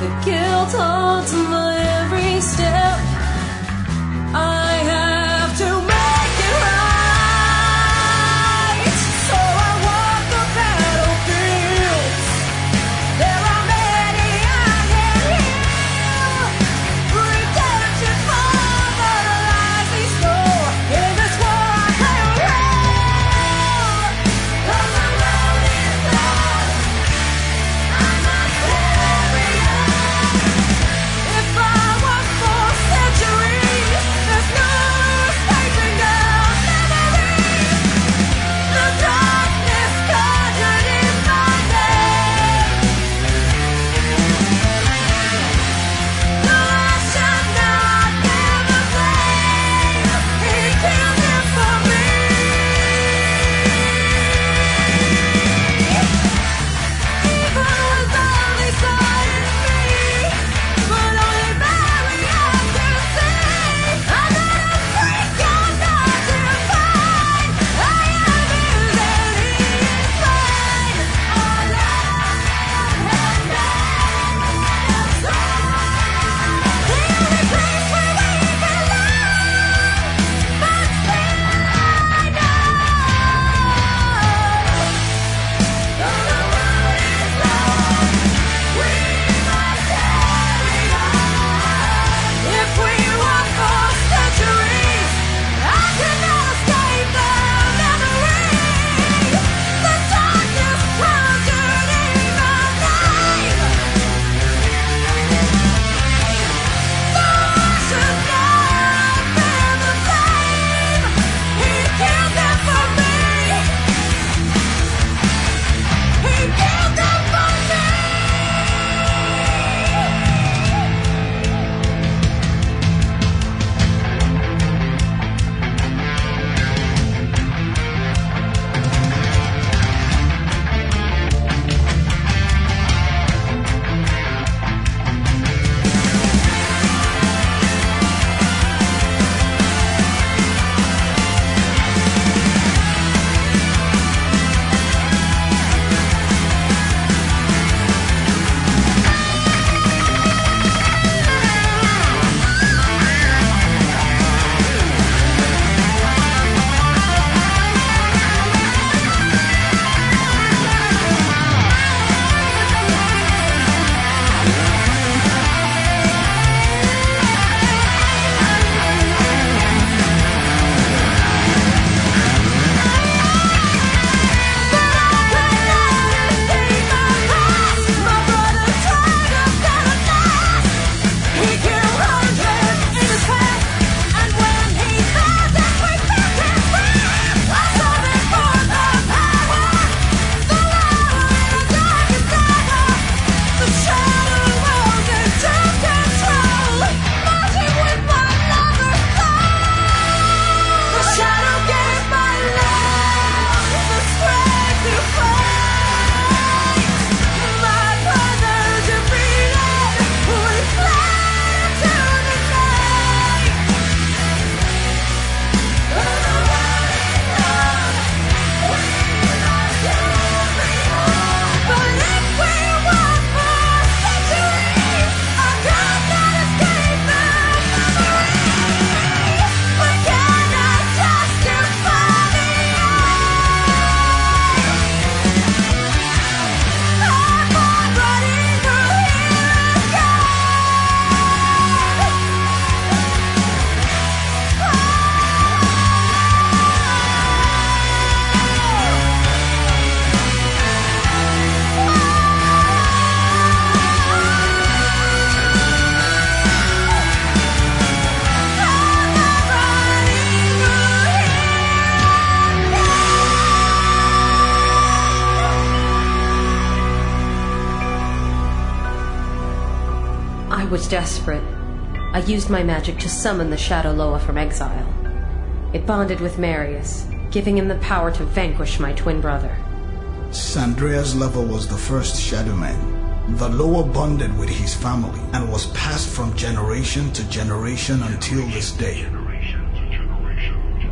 The guilt haunts my every step. I have to make it right. So I walk the battlefields. There are many I can heal. Redemption for the lives we stole. In this war I play a role. 'Cause the road is long. I must carry on. If I walk for centuries, there's no escaping our memories. The darkness conjured in my name. The light shall not dim the flame. He killed him for me. Evil was only sight in me, but only Mary I can see. I'm not a freak, I'm not defined. I am his and he is mine. Our love has been the only place where we belong. But still I know. Though the road is long, we must carry on. If we walk for centuries, I cannot escape the memory. The darkness conjured in my name. So I should not bear the blame. He killed them for me. He killed them for me. I was desperate. I used my magic to summon the Shadow Loa from exile. It bonded with Marius, giving him the power to vanquish my twin brother. Sandrea's lover was the first Shadow Man. The Loa bonded with his family and was passed from generation to generation until this day.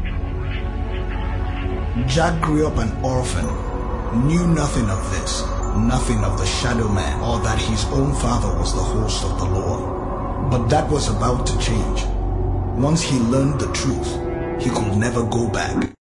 Jack grew up an orphan, knew nothing of this. nothing of the Shadow Man or that his own father was the host of the Lord. But that was about to change. Once he learned the truth, he could never go back.